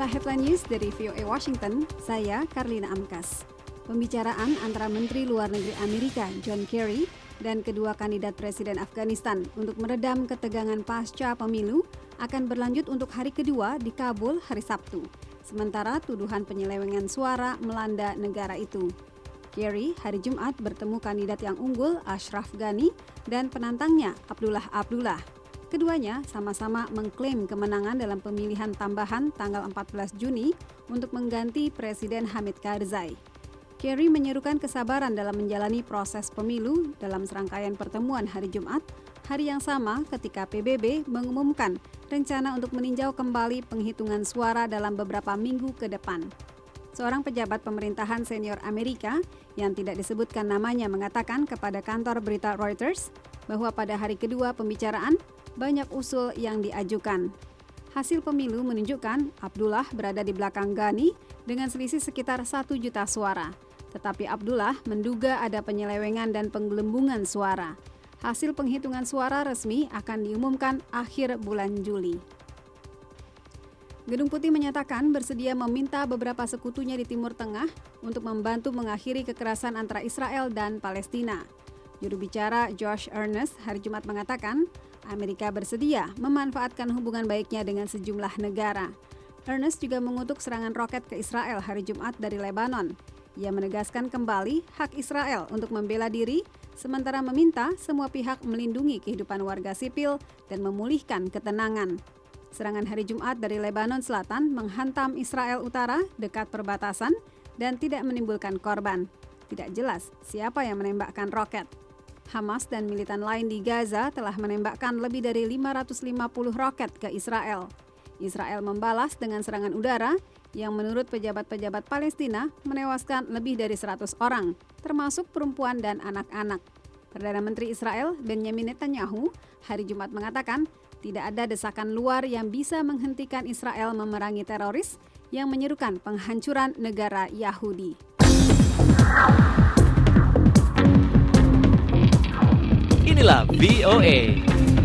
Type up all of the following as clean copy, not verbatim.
Inilah headline news dari VOA Washington, saya Karlina Amkas. Pembicaraan antara Menteri Luar Negeri Amerika John Kerry dan kedua kandidat Presiden Afghanistan untuk meredam ketegangan pasca pemilu akan berlanjut untuk hari kedua di Kabul hari Sabtu. Sementara tuduhan penyelewengan suara melanda negara itu. Kerry hari Jumat bertemu kandidat yang unggul Ashraf Ghani dan penantangnya Abdullah Abdullah. Keduanya sama-sama mengklaim kemenangan dalam pemilihan tambahan tanggal 14 Juni untuk mengganti Presiden Hamid Karzai. Kerry menyerukan kesabaran dalam menjalani proses pemilu dalam serangkaian pertemuan hari Jumat, hari yang sama ketika PBB mengumumkan rencana untuk meninjau kembali penghitungan suara dalam beberapa minggu ke depan. Seorang pejabat pemerintahan senior Amerika yang tidak disebutkan namanya mengatakan kepada kantor berita Reuters bahwa pada hari kedua pembicaraan, banyak usul yang diajukan. Hasil pemilu menunjukkan Abdullah berada di belakang Ghani dengan selisih sekitar 1 juta suara. Tetapi Abdullah menduga ada penyelewengan dan penggelembungan suara. Hasil penghitungan suara resmi akan diumumkan akhir bulan Juli. Gedung Putih menyatakan bersedia meminta beberapa sekutunya di Timur Tengah untuk membantu mengakhiri kekerasan antara Israel dan Palestina. Juru bicara Josh Earnest hari Jumat mengatakan, Amerika bersedia memanfaatkan hubungan baiknya dengan sejumlah negara. Earnest juga mengutuk serangan roket ke Israel hari Jumat dari Lebanon. Ia menegaskan kembali hak Israel untuk membela diri, sementara meminta semua pihak melindungi kehidupan warga sipil dan memulihkan ketenangan. Serangan hari Jumat dari Lebanon Selatan menghantam Israel Utara dekat perbatasan dan tidak menimbulkan korban. Tidak jelas siapa yang menembakkan roket. Hamas dan militan lain di Gaza telah menembakkan lebih dari 550 roket ke Israel. Israel membalas dengan serangan udara yang menurut pejabat-pejabat Palestina menewaskan lebih dari 100 orang, termasuk perempuan dan anak-anak. Perdana Menteri Israel Benjamin Netanyahu hari Jumat mengatakan tidak ada desakan luar yang bisa menghentikan Israel memerangi teroris yang menyerukan penghancuran negara Yahudi. Inilah VOA.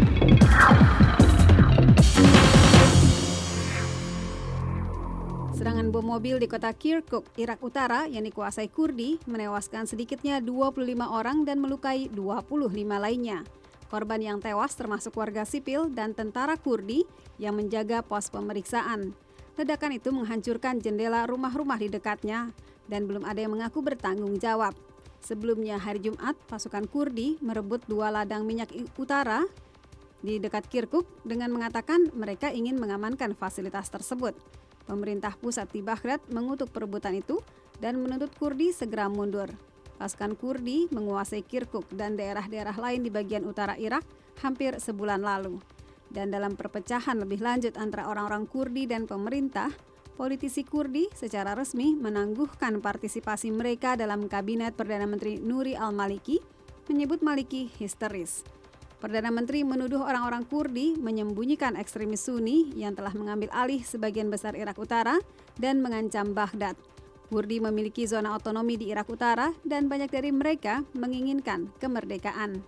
Serangan bom mobil di kota Kirkuk, Irak Utara yang dikuasai Kurdi menewaskan sedikitnya 25 orang dan melukai 25 lainnya. Korban yang tewas termasuk warga sipil dan tentara Kurdi yang menjaga pos pemeriksaan. Ledakan itu menghancurkan jendela rumah-rumah di dekatnya dan belum ada yang mengaku bertanggung jawab. Sebelumnya hari Jumat, pasukan Kurdi merebut 2 ladang minyak utara di dekat Kirkuk dengan mengatakan mereka ingin mengamankan fasilitas tersebut. Pemerintah pusat di Baghdad mengutuk perebutan itu dan menuntut Kurdi segera mundur. Pasukan Kurdi menguasai Kirkuk dan daerah-daerah lain di bagian utara Irak hampir sebulan lalu. Dan dalam perpecahan lebih lanjut antara orang-orang Kurdi dan pemerintah, politisi Kurdi secara resmi menangguhkan partisipasi mereka dalam kabinet Perdana Menteri Nuri al-Maliki, menyebut Maliki histeris. Perdana Menteri menuduh orang-orang Kurdi menyembunyikan ekstremis Sunni yang telah mengambil alih sebagian besar Irak Utara dan mengancam Baghdad. Kurdi memiliki zona otonomi di Irak Utara dan banyak dari mereka menginginkan kemerdekaan.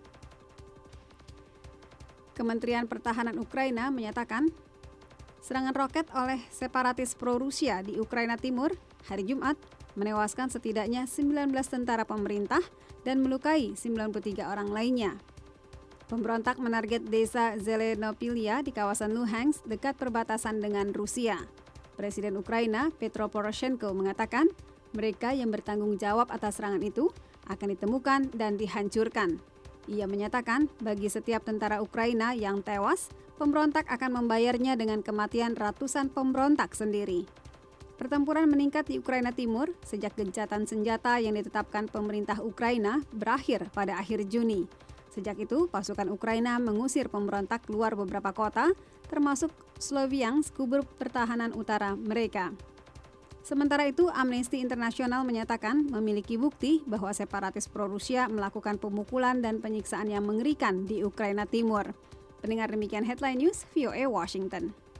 Kementerian Pertahanan Ukraina menyatakan serangan roket oleh separatis pro-Rusia di Ukraina Timur hari Jumat menewaskan setidaknya 19 tentara pemerintah dan melukai 93 orang lainnya. Pemberontak menarget desa Zelenopilia di kawasan Luhansk dekat perbatasan dengan Rusia. Presiden Ukraina Petro Poroshenko mengatakan mereka yang bertanggung jawab atas serangan itu akan ditemukan dan dihancurkan. Ia menyatakan bagi setiap tentara Ukraina yang tewas, pemberontak akan membayarnya dengan kematian ratusan pemberontak sendiri. Pertempuran meningkat di Ukraina Timur sejak gencatan senjata yang ditetapkan pemerintah Ukraina berakhir pada akhir Juni. Sejak itu, pasukan Ukraina mengusir pemberontak keluar beberapa kota, termasuk Sloviansk, kubur pertahanan utara mereka. Sementara itu, Amnesty International menyatakan memiliki bukti bahwa separatis pro-Rusia melakukan pemukulan dan penyiksaan yang mengerikan di Ukraina Timur. Pendengar demikian headline news VOA Washington.